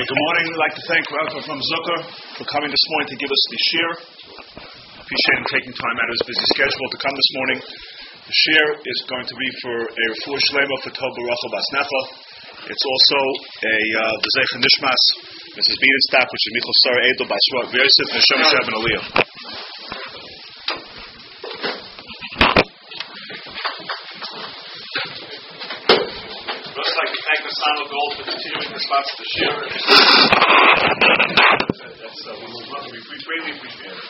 Good morning. I'd like to thank Rabbi from Zucker for coming this morning to give us the shir. Appreciate him taking time out of his busy schedule to come this morning. The shir is going to be for a refuah shlema for Tov Baruch Bas Necha. It's also a V'zeicha Nishmas, Mrs. Bienenstock, which is Michal Sarah Edel Bas Shua V'yosef Neshama Shab and Aliyah. Thank Nasana Gold for continuing this class of the shir. We greatly appreciate it.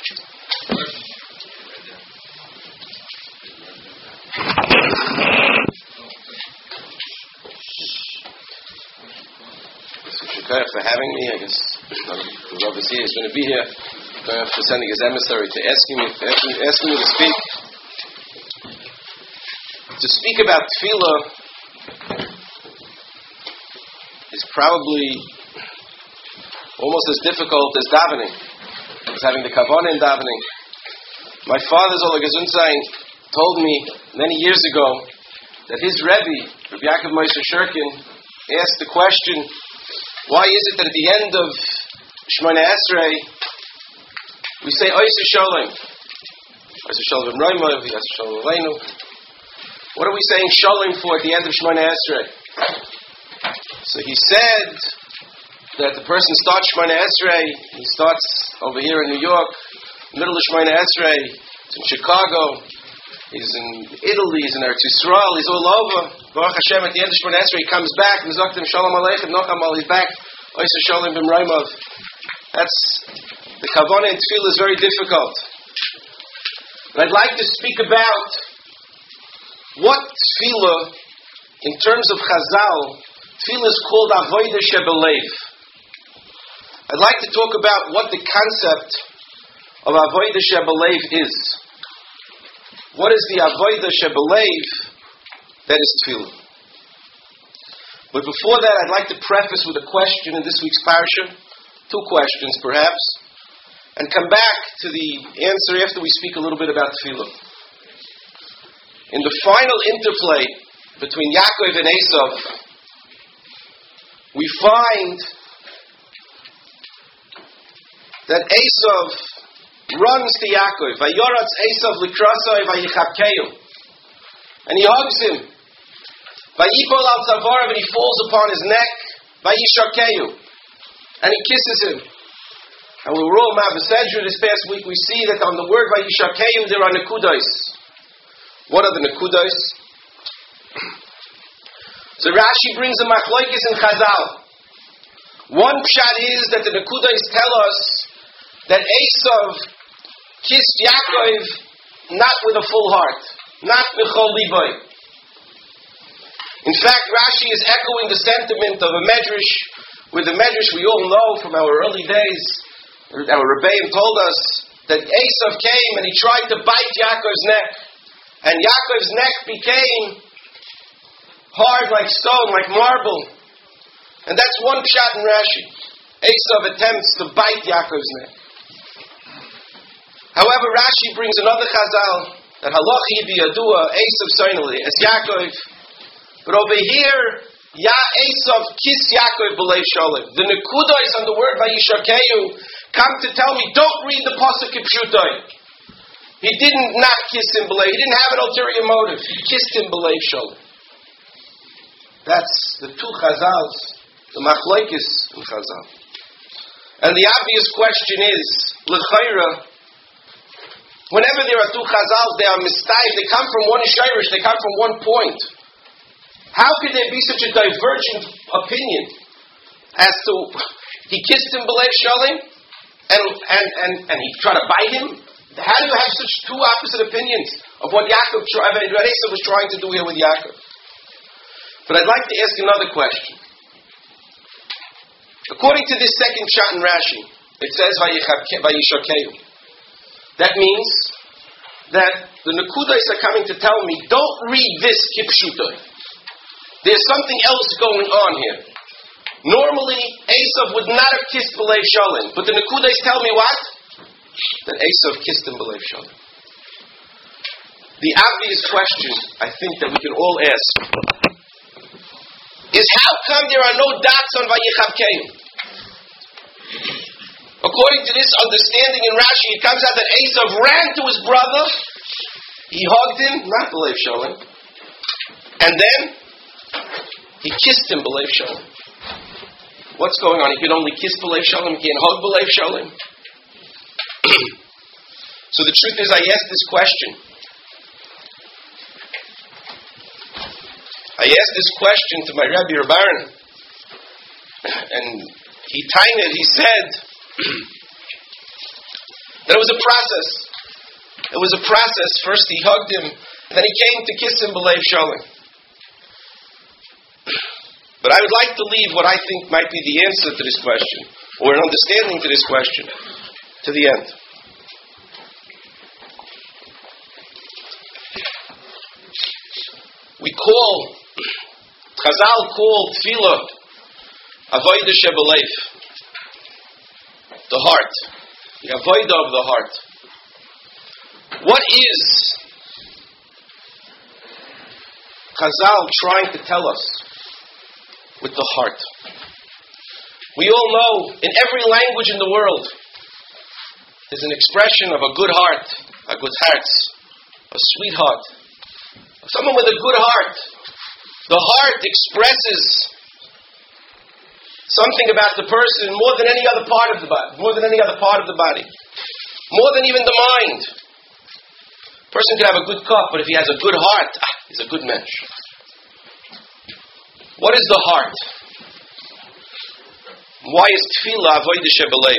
Shukayach for having me. I guess the Rav is here. He's going to be here. Shukayach for sending his emissary to asking me to speak. To speak about tefillah is probably almost as difficult as davening, as having the kavanah in davening. My father, Zola Gesundsein, told me many years ago that his Rebbe, Rabbi Yaakov Moshe Shurkin, asked the question, why is it that at the end of Shemona Esrei we say Oisa Sholem? Oisa Sholem Roimov, Oisa Sholem Aleinu. What are we saying Sholem for at the end of Shemona Esrei? So he said that the person starts Shemona Esrei, he starts over here in New York, middle of Shemona Esrei, he's in Chicago, he's in Italy, he's in Eretz Yisrael, he's all over. Baruch Hashem, at the end of Shemona Esrei, he comes back, and Zoktim Shalom Aleichem, Nochamal, he's back, Oisa Shalom B'mraimov. That's, the Kavanah in Tefillah is very difficult. And I'd like to speak about what Tefillah, in terms of Chazal, Tefillah is called Avodah Shebelev. I'd like to talk about what the concept of Avodah Shebelev is. What is the Avodah Shebelev that is Tefillah? But before that, I'd like to preface with a question in this week's parsha, two questions perhaps, and come back to the answer after we speak a little bit about Tefillah. In the final interplay between Yaakov and Esav, we find that Esav runs to Yaakov. Vayoratz Esav likrasoi vayichapkeyu. And he hugs him. Vayipol al tzavarav, and he falls upon his neck. Vayishakeyu. And he kisses him. And we were all Ma'abesedra this past week. We see that on the word Vayishakeyu there are nekudos. What are the nekudos? So Rashi brings a machlokes in Chazal. One pshat is that the nekudos tell us that Esav kissed Yaakov not with a full heart, not b'chol liboy. In fact, Rashi is echoing the sentiment of a medrash, with the medrash we all know from our early days. Our Rebbeim told us that Esav came and he tried to bite Yaakov's neck, and Yaakov's neck became hard like stone, like marble. And that's one pshat in Rashi. Esav attempts to bite Yaakov's neck. However, Rashi brings another chazal that halachi biyadua Esav soinali as Yaakov. But over here, Esav kissed Yaakov b'leiv sholem. The nekudos on the word vayishakeyu come to tell me, don't read the pasuk kipshutai. He didn't not kiss him b'leiv. He didn't have an ulterior motive. He kissed him b'leiv sholem. That's the two chazals, the machlokes in Chazal. And the obvious question is, l'chayra, whenever there are two chazals, they are mistayim, they come from one shirish, they come from one point. How could there be such a divergent opinion as to, he kissed him b'leiv sholem, and he tried to bite him? How do you have such two opposite opinions of what Yaakov was trying to do here with Yaakov? But I'd like to ask another question. According to this second pshat in Rashi, it says Vayishakeyu. That means that the nekudos are coming to tell me, don't read this kipshutai. There's something else going on here. Normally, Esav would not have kissed b'leiv sholem, but the nekudos tell me what? That Esav kissed him b'leiv sholem. The obvious question, I think, that we can all ask is how come there are no dots on Vayichavkeinu? according to this understanding in Rashi, it comes out that Esav ran to his brother, he hugged him, not b'leiv sholem, and then he kissed him b'leiv sholem. What's going on? He can only kiss b'leiv sholem, he can't hug b'leiv sholem. So the truth is, I asked this question. I asked this question to my Rabbi Rabbaran, and he said that it was a process. It was a process. First he hugged him, and then he came to kiss him b'leiv sholem. But I would like to leave what I think might be the answer to this question, or an understanding to this question, to the end. Chazal called tefillah avodah shebelev, the heart, the avodah of the heart. What is Chazal trying to tell us with the heart? We all know in every language in the world there's an expression of a good heart, a good heart, a sweet heart, someone with a good heart. The heart expresses something about the person more than any other part of the body, more than any other part of the body, more than even the mind. A person can have a good cup, but if he has a good heart, he's a good mensch. What is the heart? Why is tefillah avodah shebelev?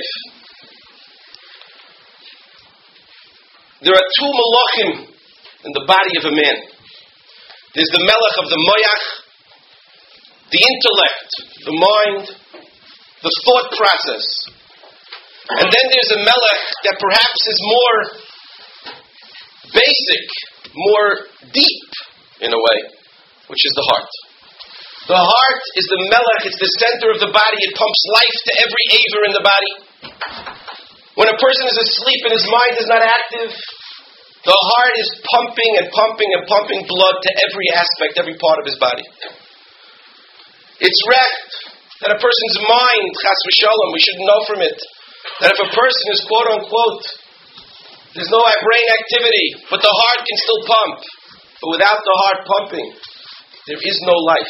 There are two malachim in the body of a man. There's the melech of the moyach, the intellect, the mind, the thought process. And then there's a melech that perhaps is more basic, more deep in a way, which is the heart. The heart is the melech, it's the center of the body, it pumps life to every aver in the body. When a person is asleep and his mind is not active, the heart is pumping and pumping and pumping blood to every aspect, every part of his body. It's wrecked that a person's mind, chas v'shalom, we should know from it, that if a person is quote unquote, there's no brain activity, but the heart can still pump. But without the heart pumping, there is no life.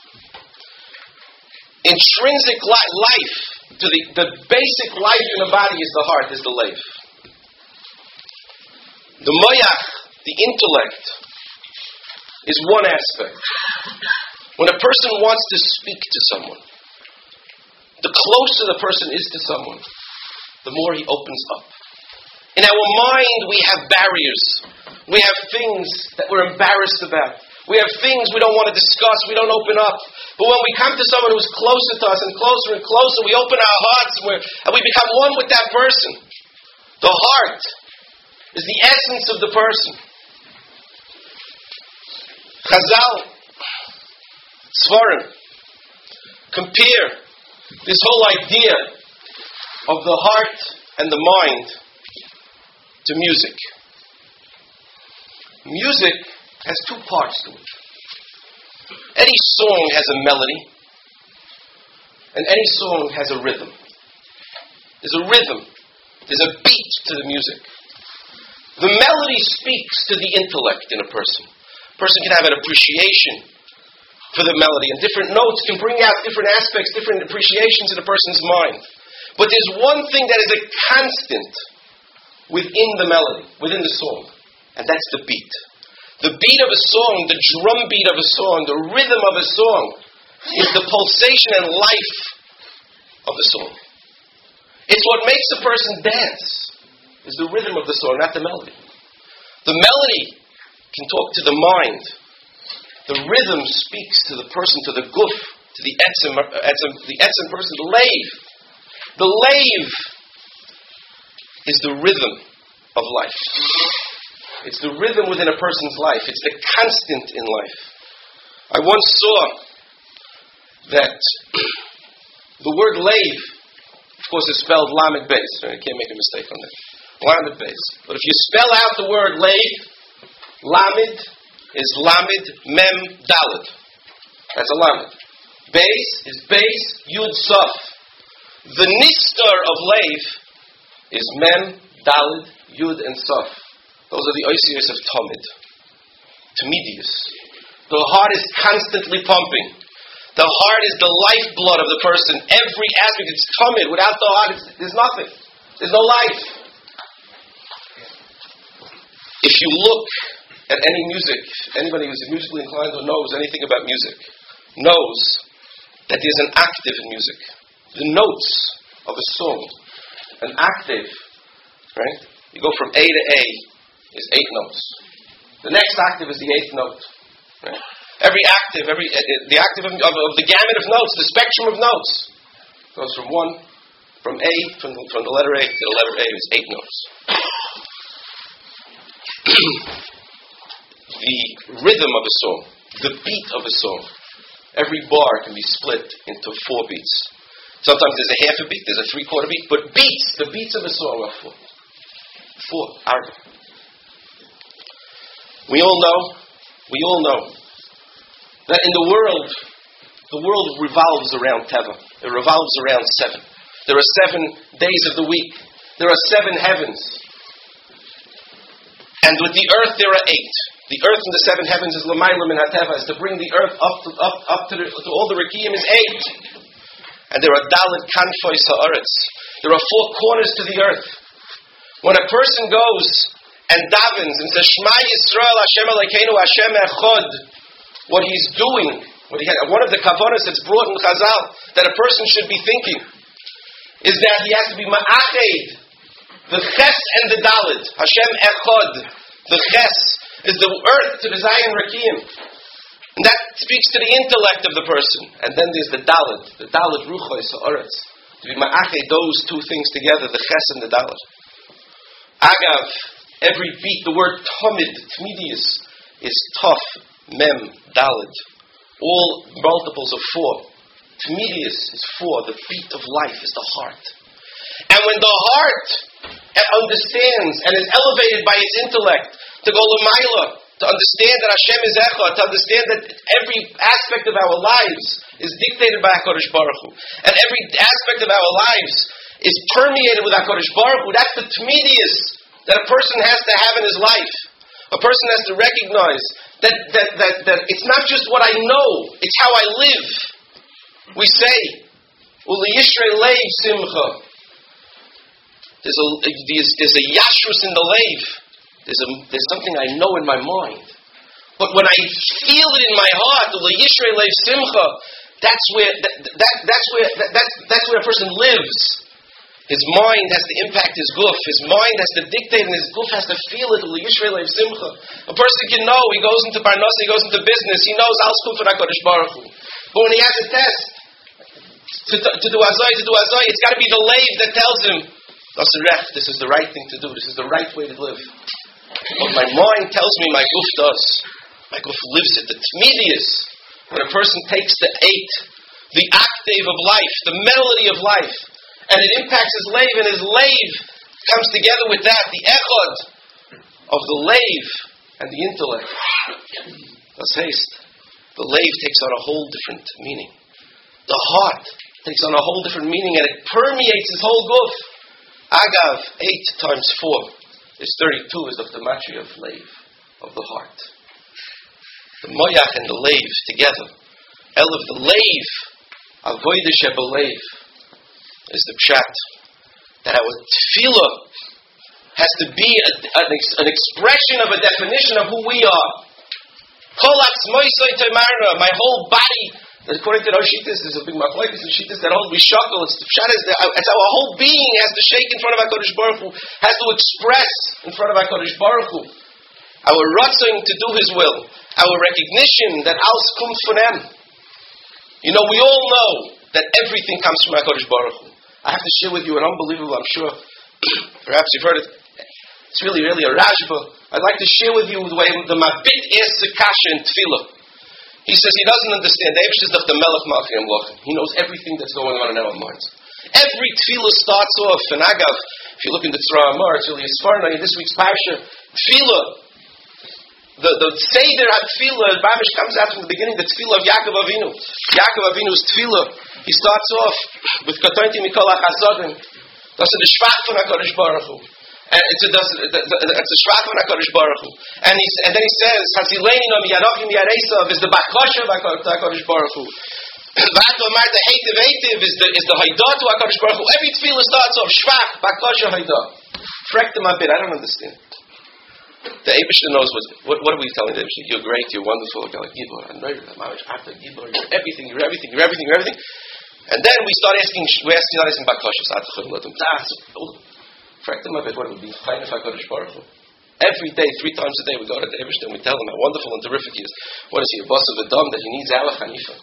Intrinsic life, to the basic life in the body is the heart, is the life. The moyach, the intellect, is one aspect. When a person wants to speak to someone, the closer the person is to someone, the more he opens up. In our mind, we have barriers. We have things that we're embarrassed about. We have things we don't want to discuss. We don't open up. But when we come to someone who's closer to us and closer, we open our hearts and we become one with that person. The heart is the essence of the person. Chazal, Svarim, compare this whole idea of the heart and the mind to music. Music has two parts to it. Any song has a melody, and any song has a rhythm. There's a rhythm. There's a beat to the music. The melody speaks to the intellect in a person. A person can have an appreciation for the melody, and different notes can bring out different aspects, different appreciations in a person's mind. But there's one thing that is a constant within the melody, within the song, and that's the beat. The beat of a song, the drum beat of a song, the rhythm of a song is the pulsation and life of the song. It's what makes a person dance, is the rhythm of the song, not the melody. The melody can talk to the mind. The rhythm speaks to the person, to the guf, to the etzem person, the lave. The lave is the rhythm of life. It's the rhythm within a person's life. It's the constant in life. I once saw that the word lave, of course, is spelled lamed beis. I can't make a mistake on that. Lamed beis. But if you spell out the word lave, lamed is lamed mem daled. That's a lamed. Beis is beis yud saf. The nistar of lave is Mem, Dalid, Yud, and Sof. Those are the oisios of Tomid. Tamidius. The heart is constantly pumping. The heart is the lifeblood of the person. Every aspect, it's Tomid. Without the heart, there's nothing. There's no life. If you look at any music, anybody who's musically inclined or knows anything about music, knows that there's an octave in music. The notes of a song, an octave, right? You go from A to A is 8 notes. The next octave is the 8th note. Right? Every octave, the octave of the gamut of notes, the spectrum of notes, goes from A, from the letter A to the letter A is 8 notes. The rhythm of a song, the beat of a song, every bar can be split into 4 beats. Sometimes there's a half a beat, there's a 3/4 beat, but the beats of a song are 4. 4, arba. We all know that in the world revolves around Teva. It revolves around 7. There are 7 days of the week. There are 7 heavens. And with the earth there are 8. The earth in the 7 heavens is L'mayla min HaTeva, is to bring the earth up to all the Rekiyim is 8. And there are Dalet Kanfois Ha'aretz. There are 4 corners to the earth. When a person goes and davens and says, Shema Yisrael Hashem Elokeinu Hashem Echad, what he's doing, one of the kavanas that's brought in Chazal, that a person should be thinking, is that he has to be ma'ached, the ches and the dalet, Hashem Echad. The ches is the earth to the Zion Rakiyim. And that speaks to the intellect of the person. And then there's the dalet ruchois ha'aretz. To be ma'ached those 2 things together, the ches and the dalet. Agav, every beat, the word tomid, tmidius, is tof, mem, dalet. All multiples of 4. Tmidius is 4. The beat of life is the heart. And when the heart understands and is elevated by its intellect to go l'mayla, to understand that Hashem is Echad, to understand that every aspect of our lives is dictated by HaKadosh Baruch Hu, and every aspect of our lives is permeated with HaKadosh Baruch Hu, that's the tmidius that a person has to have in his life. A person has to recognize that it's not just what I know, it's how I live. We say, Uli Yishrei Leiv Simcha. There's a yashrus in the leiv. There's something I know in my mind. But when I feel it in my heart, Uli Yishrei Leiv Simcha, that's where a person lives. His mind has to impact his guf. His mind has to dictate, and his guf has to feel it. Uli Yishrei Leiv Simcha. A person can know. He goes into parnasa, he goes into business. He knows Al Skuf and HaKadosh Baruch Hu. But when he has a test to do azay, it's got to be the leiv that tells him, this is the right thing to do. This is the right way to live. What my mind tells me, my guf does. My guf lives it. The tmidius, when a person takes the 8, the octave of life, the melody of life, and it impacts his leiv, and his leiv comes together with that, the echad of the leiv and the intellect. Let's haste. The leiv takes on a whole different meaning. The heart takes on a whole different meaning, and it permeates his whole guf. Agav, 8 times 4 is 32, is of the matri of leiv, of the heart. The moyach and the leiv together. El of the leiv, avodah shebeleiv, is the pshat. That our tefillah has to be an expression of a definition of who we are. Kol atzmoisoi tomarna, my whole body. According to those shittas, there's a big machlokes and shittas that hold bishakol. It's our whole being has to shake in front of HaKadosh Baruch Hu, has to express in front of HaKadosh Baruch Hu. Our ratzon to do His will, our recognition that Al comes from Him. You know, we all know that everything comes from HaKadosh Baruch Hu. I have to share with you an unbelievable, I'm sure, perhaps you've heard it. It's really a rashba. I'd like to share with you the way the Mabit is Kasha in Tefillah. He says he doesn't understand. The Eibush is the Melech Malchei Hamlachim. He knows everything that's going on in our minds. Every tefillah starts off, and Agav, if you look in the Tzra Amar, it's really Sfarna in this week's Parsha, tefillah, the Seder HaTefillah, Babish comes out from the beginning, the tefillah of Yaakov Avinu. Yaakov Avinu's tefillah, he starts off with Katonti Mikol HaChazodim. Das ist der Schwach von HaKadosh Baruch Hu. And it's a Schwach von HaKadosh Baruch Hu. And then he says, Hasileni no miyarachim yaresav is the Bakosha of HaKadosh Baruch Hu. Vato Amar the Heitiv is the Haidah to HaKadosh Baruch Hu. Every tefillah starts off Schwach, Bakosha, Haidah. Correct them a bit, I don't understand. The Eibishter knows what are we telling the Eibishter? You're great, you're wonderful, you're Gibor, you're everything, you're everything. And then we start asking Bakosha. Correct them a bit, what it would be fine if HaKadosh Baruch Hu. Every day, 3 times a day, we go to the Eibishter and we tell him how wonderful and terrific he is. What is he, a boss of a dom that he needs our Hanifa?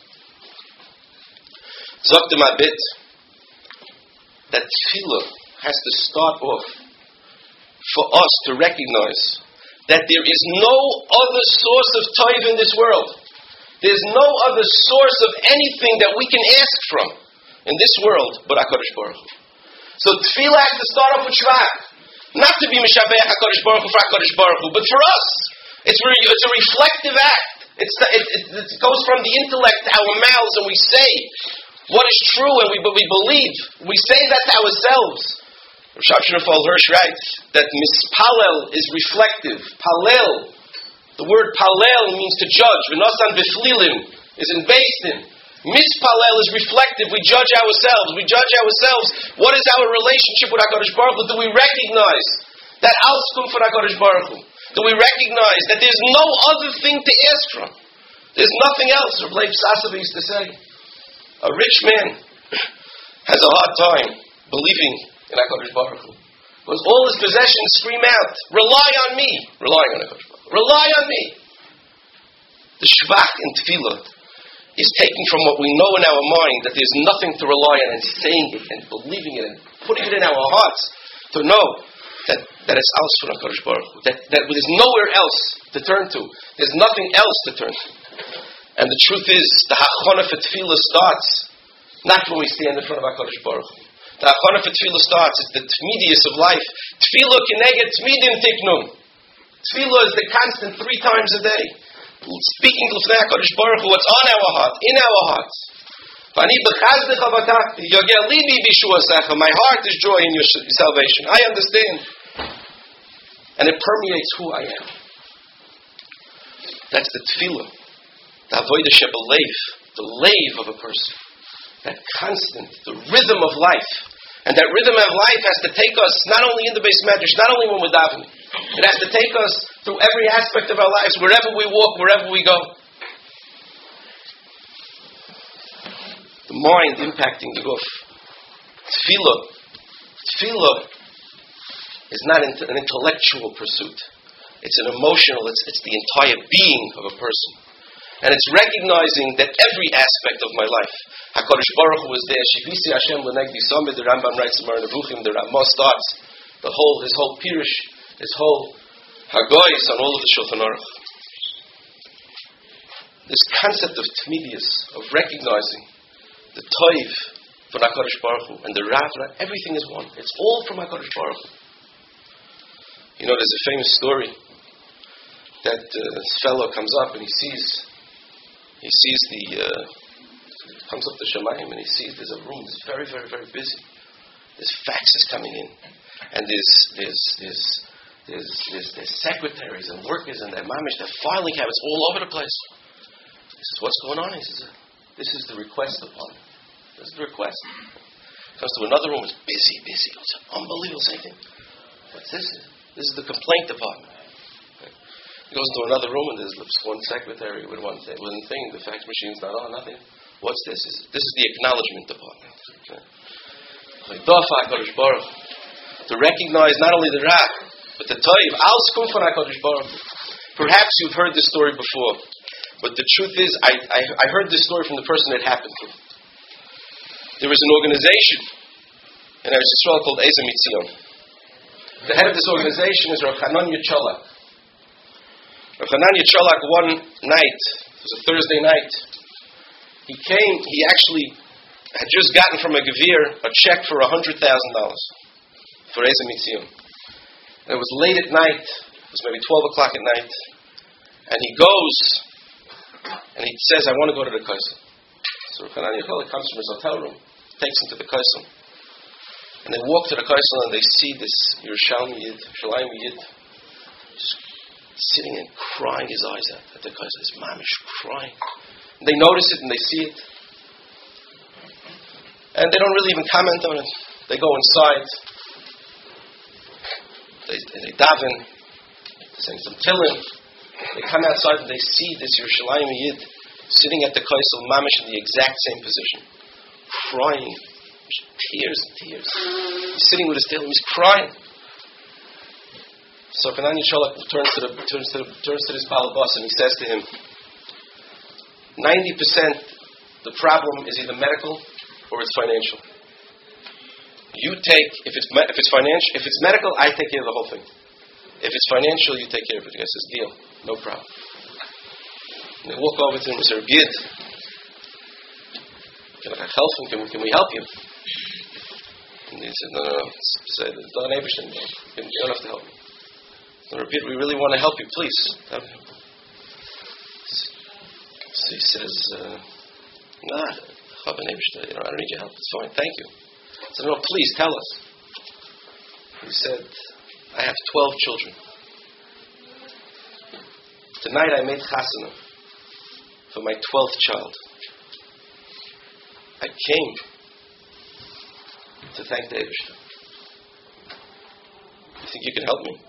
Zogt him a bit that tefillah has to start off for us to recognize that there is no other source of taiv in this world. There's no other source of anything that we can ask from in this world but HaKadosh Baruch Hu. So tefillah has to start off with shvach. Not to be mishaveh HaKadosh Baruch Hu for HaKadosh Baruch Hu, but for us. It's a reflective act. It goes from the intellect to our mouths and we say what is true and we believe. We say that to ourselves. Rav Shamshon Hirsch writes that mispalel is reflective. Palel, the word palel means to judge. V'nosan b'flilim is in Beis. Mispalel is reflective. We judge ourselves. What is our relationship with HaKadosh Baruch Hu? Do we recognize that alskum for HaKadosh Baruch Hu? Do we recognize that there's no other thing to ask from? There's nothing else. Rav Leib Sasava used to say, a rich man has a hard time believing in HaKadosh Baruch Hu. Because all his possessions scream out, rely on me. Relying on HaKadosh Baruch Hu. Rely on me. The shvach in tefillah is taking from what we know in our mind that there's nothing to rely on and saying it and believing it and putting it in our hearts to know that it's aus from HaKadosh Baruch Hu. That there's nowhere else to turn to. There's nothing else to turn to. And the truth is, the hachana for tefillah starts not when we stand in front of HaKadosh Baruch Hu. The hachana for tefillah starts, it's the tmidius of life. Tefillah kineged tmidim tiknum. Tefillah is the constant 3 times a day. Speaking to HaKadosh Baruch Hu, what's on our heart, in our hearts. My heart is joy in your salvation. I understand. And it permeates who I am. That's the tefillah. The avodah shebelev, the lave of a person. That constant, the rhythm of life. And that rhythm of life has to take us not only in the Beis Medrash, not only when we're davening. It has to take us through every aspect of our lives, wherever we walk, wherever we go. The mind impacting the guf. Tefillah is not an intellectual pursuit. It's an emotional, it's the entire being of a person. And it's recognizing that every aspect of my life, HaKadosh Baruch Hu is there. Shivisi Hashem l'negdi somid, the Rambam writes in Moreh Nevuchim, the Ramah starts, his whole Pirush, his whole Hagoyis on all of the Shulchan Aruch. This concept of tmidius, of recognizing the toiv from HaKadosh Baruch Hu, and the Rav, everything is one. It's all from HaKadosh Baruch Hu. You know, there's a famous story that this fellow comes up and he sees comes up to Shemayim and he sees there's a room that's very, very, very busy. There's faxes coming in, and there's secretaries and workers and their mamish, their filing cabinets all over the place. He says, "What's going on?" He says, "This is the request department. This is the request." Comes to another room, it's busy. It's unbelievable. Same thing. What's this? This is the complaint department. He goes into another room and there's one secretary with one thing. The fax machine's not on, nothing. What's this? This is the acknowledgement department. To recognize not only the Rak, but the Toiv. Al Skum from HaKadosh Baruch Hu. Perhaps you've heard this story before, but the truth is, I heard this story from the person it happened to. There was an organization in Eretz Yisrael called Eza Mitzion. The head of this organization is Rav Hananya Cholak. Rav Hananya Cholak one night, it was a Thursday night, he actually had just gotten from a Gevir a check for $100,000 for Eza Mitzion. And it was late at night, it was maybe 12 o'clock at night, and he goes, and he says, "I want to go to the Kaisim." So Rav Hananya Cholak comes from his hotel room, takes him to the Kaisim. And they walk to the Kaisel and they see this Yerushalmi Yid, Shalayim Yid, just sitting and crying his eyes out at the Kaisel. His mamish crying. And they notice it and they see it. And they don't really even comment on it. They go inside. They daven. They sing some tefillin. They come outside and they see this Yerushalayim Yid sitting at the Kaisel mamish in the exact same position. Crying. Tears and tears. He's sitting with his tail, he's crying. So Kananya Cholak turns to this Balabas and he says to him, 90% the problem is either medical or it's financial. You take, if it's medical, I take care of the whole thing. If it's financial, you take care of it. I says, deal, no problem. And they walk over to him and say, Gid, can we help you? And he said, no. Say, don't Eberstein, you don't have to help me. And repeat, we really want to help you, please. So he says, I don't need your help. It's fine, thank you. I said, no, please, tell us. He said, I have 12 children. Tonight I made chasana for my 12th child. I came to thank the Eibishter. You think you can help me?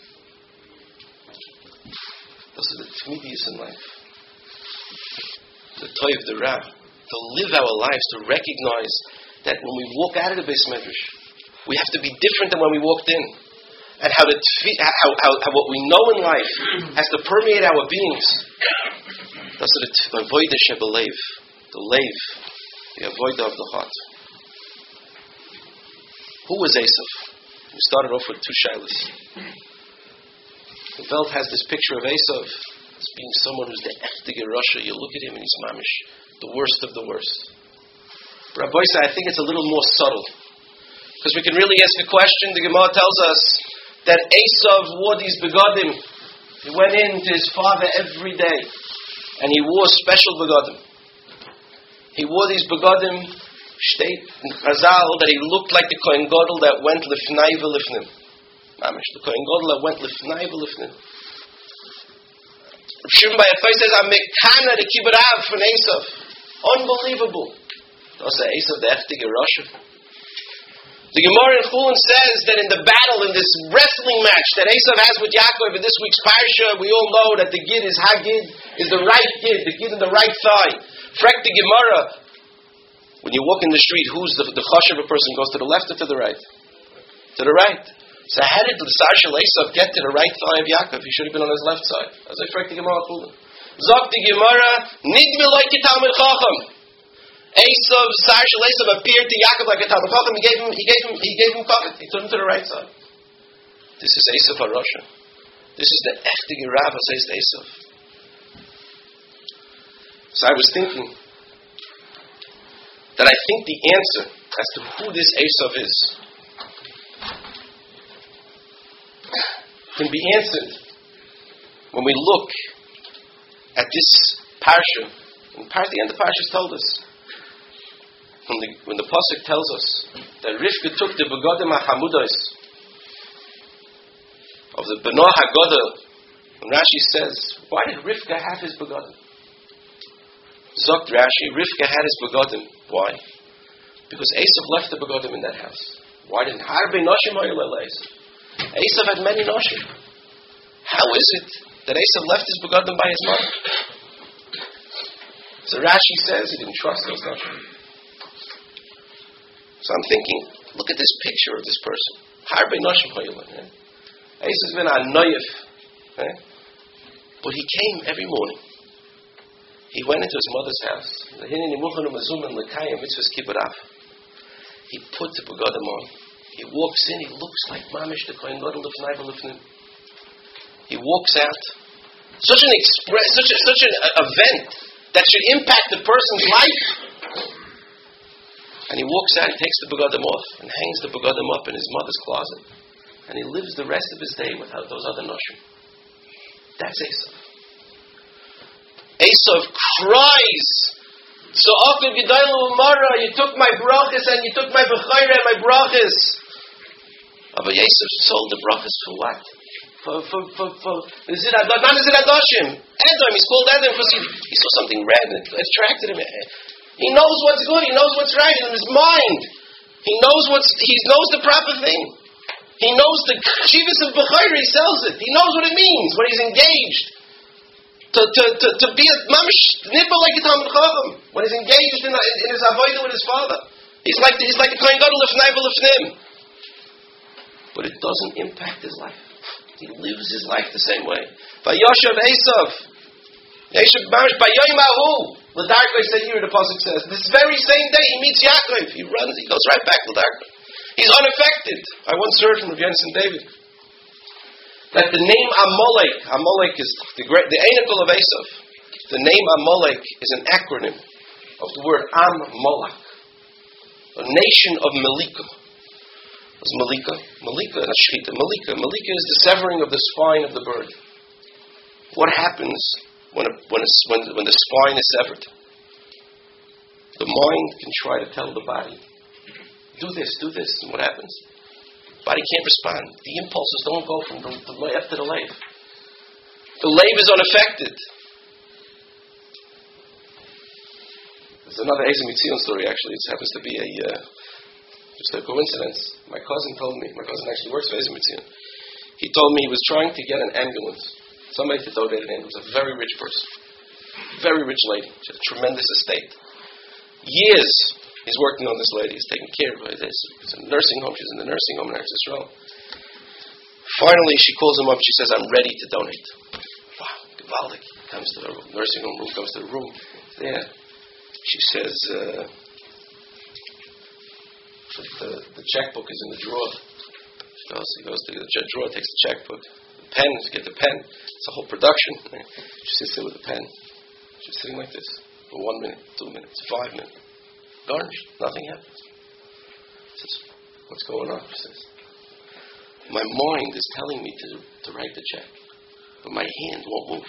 Those are the tmidius in life. The toiv, the ra. To live our lives, to recognize that when we walk out of the Beis Medrash, we have to be different than when we walked in. And how what we know in life has to permeate our beings. That's the avodah shebelev, the lev, the avodah of the heart. Who was Esav? We started off with two shilas. The Welt has this picture of Esav as being someone who's the echtige Rasha. You look at him and he's mamish, the worst of the worst. Rabbi said, I think it's a little more subtle. Because we can really ask a question. The Gemara tells us that Esav wore these begadim. He went in to his father every day. And he wore special begadim. He wore these begadim, state in Chazal, that he looked like the Kohen Gadol that went lifnai v'lifnim. Mamish, the Kohen Gadol that went lifnai v'lifnim. Rav Shimon Bar Yochai says, I'm mekana the kibbut av from Esav. Unbelievable. That's Esav, the echtige Rasha. The Gemara in Chulin says that in the battle, in this wrestling match that Esav has with Yaakov in this week's parsha, we all know that the gid is Hagid, is the right gid, the gid in the right thigh. Frek the Gemara, when you walk in the street, who's the chashuv person goes to the left or to the right? To the right. So how did the Sar Shel Esav get to the right thigh of Yaakov? He should have been on his left side. As I frek the Gemara Chulin. Zok the Gemara, nidmi like a Talmid Chacham. Esav, Sar Shel Esav appeared to Yaakov like a Talmid Chacham. He gave him covet. He took him to the right side. This is Esav HaRasha. This is the echtige Rav says to Esav. So I was thinking that I think the answer as to who this Esav is can be answered when we look at this parsha. And the end of the parsha told us. When the pasuk tells us that Rivka took the begadim hachamudos of the Beno Haggadah, and Rashi says, why did Rivka have his begadim? Zokt Rashi, Rivka had his begadim. Why? Because Esav left the begadim in that house. Why didn't Harbe Noshim Oyel Esav? Esav had many Noshim. How is it that Esav left his begadim by his mother? So Rashi says he didn't trust those Noshim. So I'm thinking, look at this picture of this person. Harbe Noshim Oyel. Esav's been a noyef. But he came every morning. He went into his mother's house. He put the begadim on. He walks in. He looks like mamish the Kohen Gadol lifnai v'lifnim. He walks out. Such an event that should impact the person's life. And he walks out. He takes the begadim off and hangs the begadim up in his mother's closet. And he lives the rest of his day without those other noshim. That's Esav. Esav cries So Afiv Gedailu Umara, you took my brachas and you took my bechayra and my brachas. But Yosef sold the brachas for what? For Nizir Adoshim, not Nizir Adoshim. Edom, he's called Edom because he saw something red and it attracted him. He knows what's good, he knows what's right in his mind. He knows the proper thing. He knows the Shivas of Bechayra, he sells it. He knows what it means when he's engaged. To be a mamish nibba like a Talmud Chacham. When he's engaged in his avodah with his father. He's like a Kohen Gadol lefnei v'lefnim. But it doesn't impact his life. He lives his life the same way. Vayoshav Esav. Esav mamish bayoyim ahu. L'darkei said here, the pasuk says, this very same day he meets Yaakov. He runs, he goes right back to L'darkei. He's unaffected. I once heard from Rav Yenson David that the name Amalek is the Einikel of Esav. The name Amalek is an acronym of the word Am-Molak, a nation of Malika. What's Malika? Malika, not Shechita. Malika is the severing of the spine of the bird. What happens when the spine is severed? The mind can try to tell the body, do this, and what happens? Body can't respond. The impulses don't go from the left to the lave. The lave is unaffected. There's another Ezer Mitzion story, actually. It happens to be just a coincidence. My cousin actually works for Ezer Mitzion. He told me he was trying to get an ambulance. Somebody to donate an ambulance. A very rich person. Very rich lady. She had a tremendous estate. Years he's working on this lady. He's taking care of her. It's a nursing home. She's in the nursing home in Eretz Yisrael. Finally, she calls him up. She says, I'm ready to donate. Wow, Givaldik. Comes to the nursing home room, comes to the room. There. She says, the checkbook is in the drawer. He goes to the drawer, takes the checkbook. The pen, to get the pen. It's a whole production. She sits there with the pen. She's sitting like this for 1 minute, 2 minutes, 5 minutes. Garnished. Nothing happens. She says, what's going on? She says, my mind is telling me to write the check, but my hand won't move.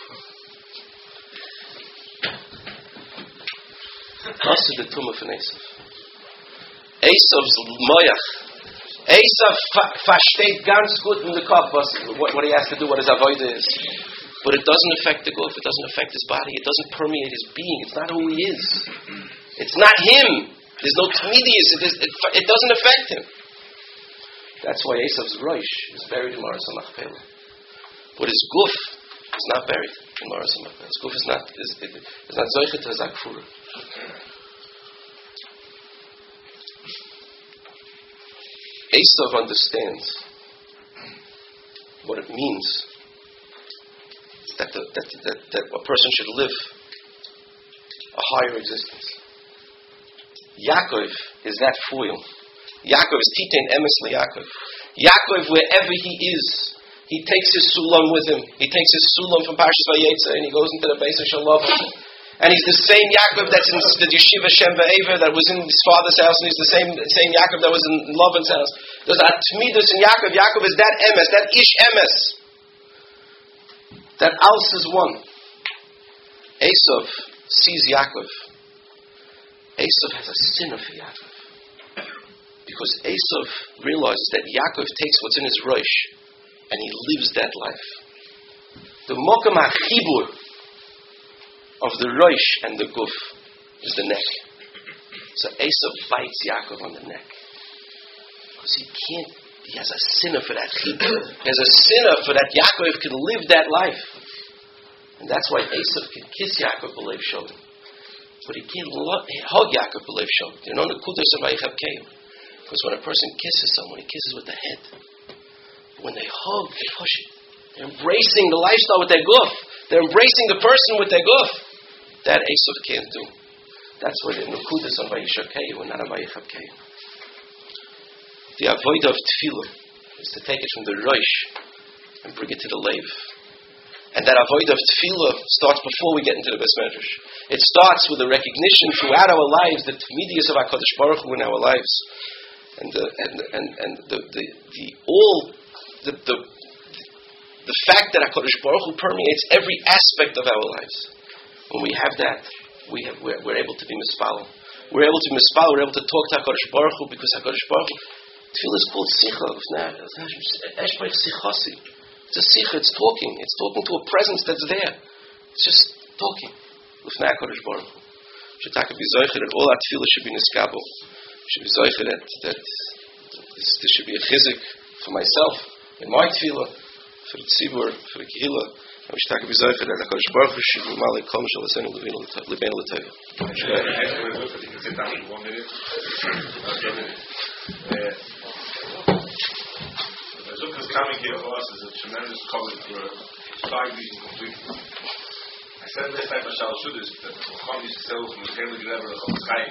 Also the tumah from Esav. Esav's moyach. Esav versteht ganz gut in the cup what he has to do, what his avodah is. But it doesn't affect the guf. It doesn't affect his body. It doesn't permeate his being. It's not who he is. It's not him. There's no tmidius. It doesn't affect him. That's why Esav's roish is buried in Maras HaMachpelah. But his guf is not buried in Maras HaMachpelah. His guf is not zoichet to Zakfura. Esav understands what it means that a person should live a higher existence. Yaakov is that foil. Yaakov is Titain Emes LeYaakov. Yaakov, wherever he is, he takes his sulam with him. He takes his sulam from Parshas Vayetze and he goes into the Beis HaShalom. And he's the same Yaakov that's in the Yeshiva Shem Ve'ever that was in his father's house, and he's the same Yaakov that was in Lavan's house. There's Atmidus in Yaakov. Yaakov is that Emes, that Ish Emes. That Als is one. Esav sees Yaakov. Esav has a sinner for Yaakov. Because Esav realizes that Yaakov takes what's in his roish and he lives that life. The Mokum HaChibur of the roish and the guf is the neck. So Esav bites Yaakov on the neck. Because he has a sinner for that chibur. He has a sinner for that Yaakov can live that life. And that's why Esav can kiss Yaakov b'lev sholem. But he can't hug Yaakov b'lev sholem. You know the kudos of Eichav Keim. Because when a person kisses someone, he kisses with the head. When they hug, they push it. They're embracing the lifestyle with their guf. They're embracing the person with their guf. That Esav can't do. That's why the nukudas on Vayishav Keim and not on Vayichav Keim. The avodah of tefillah is to take it from the roish and bring it to the leiv. And that avodah of tefillah starts before we get into the Beis Medrash. It starts with the recognition throughout our lives, the tmidius of HaKadosh Baruch Hu in our lives, and the fact that HaKadosh Baruch Hu permeates every aspect of our lives. When we have that, we're able to be mispal. We're able to be mispal. We're able to talk to HaKadosh Baruch Hu because HaKadosh Baruch Hu, tefillah is called sicha. It's a sicha. It's talking. It's talking to a presence that's there. It's just talking. Lifnei HaKadosh Baruch Hu. Shetaka be zoicher that all our tefillah should be niskabel. Should be zoicher that there should be a chizik for myself, in my tefillah, for the tzibur, for the kehillah. And we should be zoicher that HaKadosh Baruch Hu should be malik kol mishal asenu lebeinu l'teva. You can sit down for 1 minute. The Zucker's coming here for us is a tremendous comment for 5 reasons completely. I said last time Mashal Shudas that the Chacham used to say from the Kehillah Gelever of Chofetz Chaim.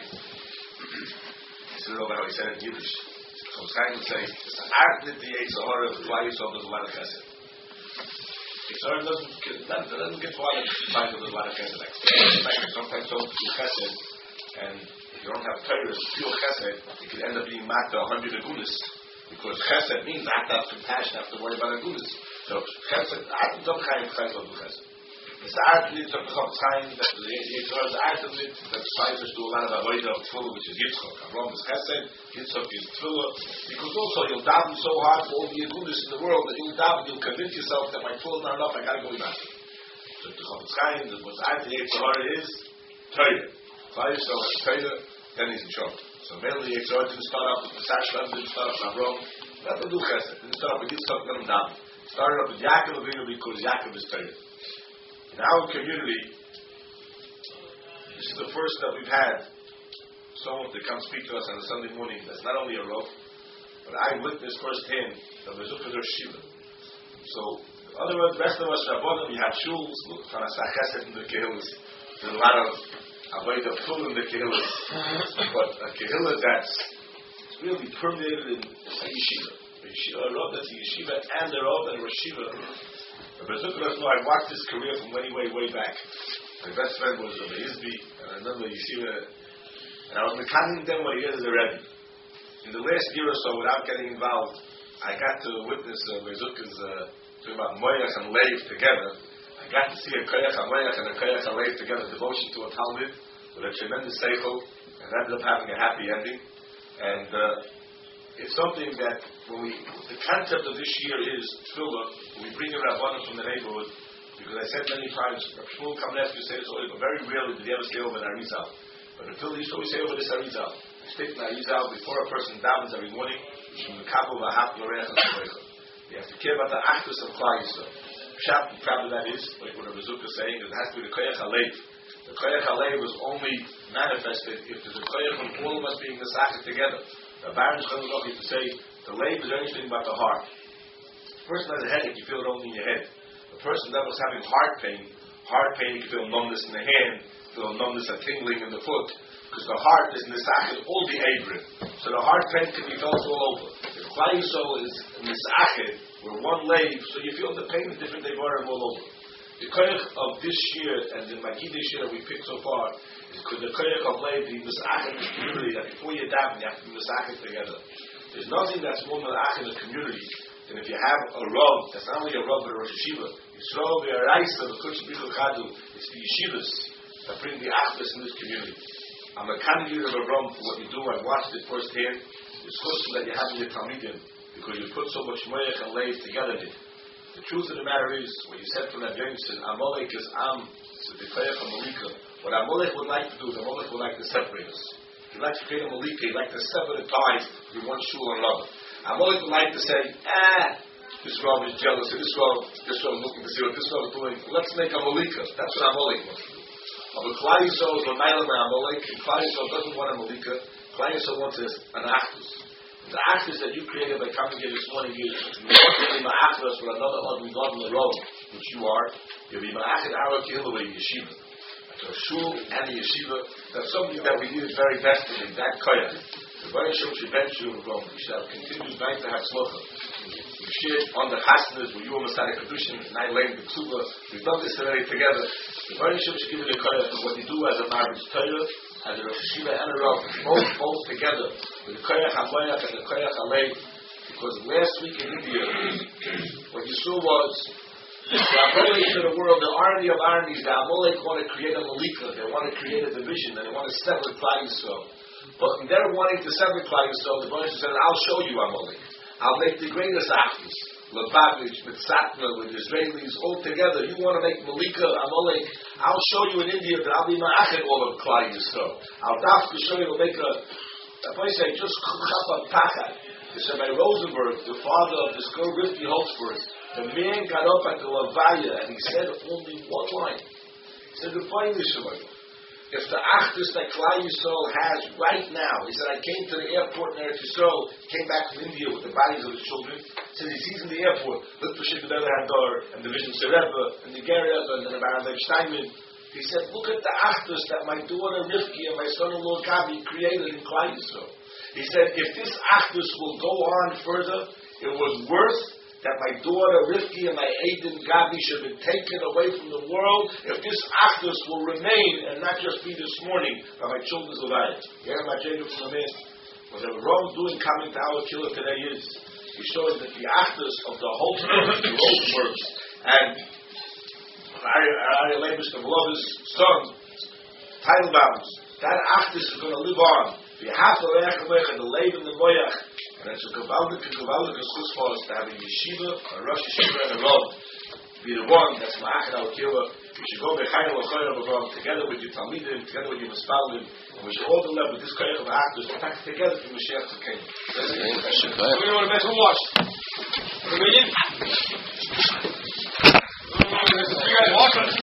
I said it over how he said it in Yiddish. Chofetz Chaim would say, it's the art that the Yetzer Hara of Klal Yisrael does a lot of chesed. Yetzer Hara doesn't get far to find that there's a lot of chesed. Sometimes don't do chesed, and if you don't have Torah, pure chesed, it can end up being mata 100 agunas. Because chesed means not to have compassion, not to worry about agunas. So chesed, art don't chayim chesed on chesed. It's the art of the Chofetz Chaim that the Yetzer Hara is the art of it that spiders do a lot of avodah of tefillah, which is Yitzchak. Avram is chesed, Yitzchak is tefillah. Because also you'll daven so hard for all the agunas in the world that you'll daven, you'll convince yourself that my tefillah is not enough, I gotta go with that. So the Chofetz Chaim, what the art of the Yetzer Hara is Torah. Klal Yisrael has Torah, then he's in charge. So mainly the Yetzer Hara didn't start off with Pesach Shlam, didn't start off with Avram, not to do chesed, didn't start off with Yitzchak, let him daven. Started off with Yaakov Avinu because Yaakov is Torah. In our community, this is the first that we've had someone to come speak to us on a Sunday morning that's not only a Rav, but I witnessed firsthand the Mezuzah Shiva. So, in other words, the rest of us, Rabbanim, we have shuls, Chesed in the Kehillas. There's a lot of avodah full in the Kehillas. But a Kehillah that's really permeated in a yeshiva. A Rav that's a yeshiva and a Rav and a Rashiva. I watched his career from way back. My best friend was a Hizbi, and I remember Yeshiva, and I was mekanim them what he is as a Rebbe. In the last year or so, without getting involved, I got to witness Mezukah's talking about Moyach and Leiv together. I got to see a Koyach HaMoyach and a Koyach HaLeiv together, devotion to a Talmud, with a tremendous seichel, and ended up having a happy ending. And it's something that the concept of this year is tefillah. We bring in Rabbanim from the neighborhood, because I said many times, Rav Shmuel Kamleski say this always, but very rarely did he ever say over an Arizal. But the tefillah, he used to always say over this Arizal. I state an Arizal before a person davens every morning, you have to care about the actus of Klal Yisrael. Pshat, probably that is, like what Rav Zucker is saying, it has to be the Koyach HaLeiv. The Koyach HaLeiv was only manifested if there's a Koyach of all of us being Nesachet together. The Baron Shlomo used to say, the Leiv is anything but the heart. The person has a headache, you feel it only in your head. The person that was having heart pain, you can feel numbness in the hand, feel numbness and tingling in the foot. Because the heart is Nesachet, all the Abrim. So the heart pain can be felt all over. If Klal Yisrael is Nesachet, we're one Leiv, so you feel the pain in different Devarim all over. The Koyach of this year and the Magid this year that we picked so far is the Koyach of Leiv, the Nesachet in the community, that before you daven, you have to be Nesachet together. There's nothing that's more Nesachet in the community than if you have a Rav, that's not only a Rav but a Rosh Yeshiva. It's Rav, the Araisa, the Kush Bichel Chadu, it's the Yeshivas that bring the Achdus in this community. I'm a candidate of a Rav for what you do. I watched it firsthand. It's custom that you have in your Talmidim because you put so much Moyach and Leiv together in it. The truth of the matter is, what you said from that Jameson, Amalek is Am, so the Koyach HaMalika. What Amalek would like to do is Amalek would like to separate us. He'd like to create a Malika. He'd like to sever the ties between one shul and another. Amalek would like to say, this Rav is jealous, this Rav is looking to see what this Rav is doing. Let's make a Malika. That's what Amalek wants to do. But Klal Yisrael is L'mayla Amalek, and Klal Yisrael doesn't want a Malika. Klal Yisrael wants an Achdus. The Achdus that you created by coming here this morning is not only Ma'achdus with another ugly God in the road, which you are. You'll be Ma'achid Ara Kehillah with Yeshiva. So a shul and a yeshiva, that's something that we need very desperately, that koyach. The Baruch Shem should bench you and we should have continuous night to have slocha. We share on the chasnas where you are Masada Kedushin and I lay the ksuba. We've done this already together. The Baruch Shem should give you the koyach of what you do as a marriage Torah, as a Rosh Yeshiva and a Rav, both together with the koyach HaMoyach and the koyach HaLeiv. Because last week in India, what you saw was Amalek to the world, the irony of ironies, the Amalek want to create a Malika, they want to create a division, and they want to sever Klal Yisrael. But they're wanting to sever Klal Yisrael. The Baruch said, I'll show you Amalek. I'll make the greatest actors. Lubavitch, Mitzatna, with Israelis, all together. You want to make Malika, Amalek? I'll show you in India that I'll be ma'achet all of Klal Yisrael. I'll dafka show you to make a place say, just chapa pachad. Rabbi Rosenberg, the father of the Skor Rifki Holtzberg, the man got up at the Levaya and he said only one line. He said, the funny if the achdus that Klal Yisrael has right now, he said, I came to the airport in Eretz Yisrael, came back from India with the bodies of his children, he said, he sees in the airport, look for Shimon Hadar, and the Vision Sereba, and the Gereb, and the Baron Lev Steinman. He said, look at the achdus that my daughter Rivki and my son-in-law Gabi created in Klal Yisrael. He said, if this achdus will go on further, it was worth that my daughter Rivki and my Aiden Gabi should have been taken away from the world. If this achdus will remain and not just be this morning by my children's lives. Yeah, my Jacob from the man. What the Ram doing coming to our killer today is he shows that the achdus of the whole works and Ari Leibus, the beloved's son, Teilbaums, that achdus is going to live on. The half of the lave and the moyach, and it's a kavaldik schus for us to have a yeshiva, a rosh yeshiva, and a rav. Be the one that's ma'achad al kila. We should go b'chayim l'chayim together with your talmidim, together with your mispalim, and we should all be left with this koyach of achdus to pack together from Mashiach to King. We want to make who watch. What do we need? You guys watch us.